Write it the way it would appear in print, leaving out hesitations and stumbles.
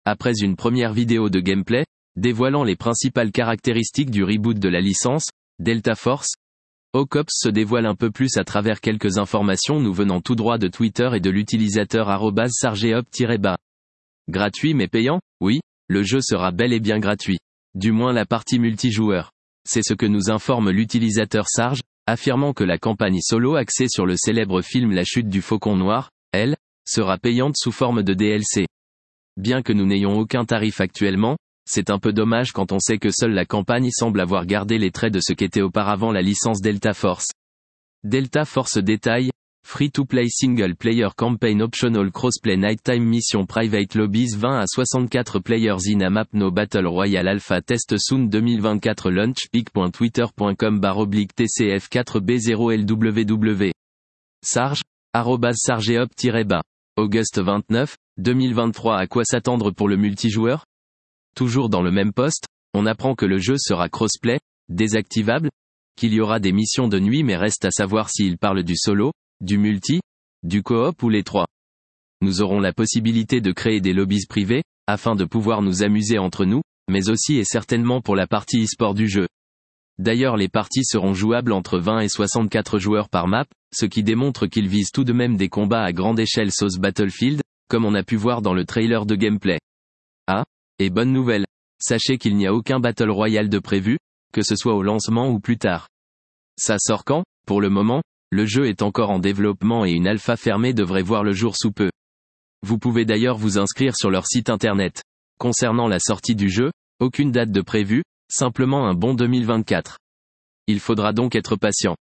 Après une première vidéo de gameplay, dévoilant les principales caractéristiques du reboot de la licence, Delta Force, Ocops se dévoile un peu plus à travers quelques informations nous venant tout droit de Twitter et de l'utilisateur @sargeop-bas. Gratuit mais payant? Oui, le jeu sera bel et bien gratuit. Du moins la partie multijoueur. C'est ce que nous informe l'utilisateur Sarge, affirmant que la campagne solo axée sur le célèbre film La Chute du Faucon Noir, elle, sera payante sous forme de DLC. Bien que nous n'ayons aucun tarif actuellement, c'est un peu dommage quand on sait que seule la campagne semble avoir gardé les traits de ce qu'était auparavant la licence Delta Force. Delta Force détaille, Free-to-play single player campaign optional crossplay nighttime mission private lobbies 20 à 64 players in a map no battle royale alpha test soon 2024 launch pic.twitter.com/tcf4b0lww. Sarge, @sargeop-bas. Auguste 29, 2023 À quoi s'attendre pour le multijoueur? Toujours dans le même post, on apprend que le jeu sera crossplay, désactivable, qu'il y aura des missions de nuit mais reste à savoir s'il parle du solo, du multi, du coop ou les trois. Nous aurons la possibilité de créer des lobbies privés, afin de pouvoir nous amuser entre nous, mais aussi et certainement pour la partie e-sport du jeu. D'ailleurs les parties seront jouables entre 20 et 64 joueurs par map, ce qui démontre qu'ils visent tout de même des combats à grande échelle sauce Battlefield, comme on a pu voir dans le trailer de gameplay. Ah, et bonne nouvelle, sachez qu'il n'y a aucun Battle Royale de prévu, que ce soit au lancement ou plus tard. Ça sort quand? Pour le moment, le jeu est encore en développement et une alpha fermée devrait voir le jour sous peu. Vous pouvez d'ailleurs vous inscrire sur leur site internet. Concernant la sortie du jeu, aucune date de prévue, simplement un bon 2024. Il faudra donc être patient.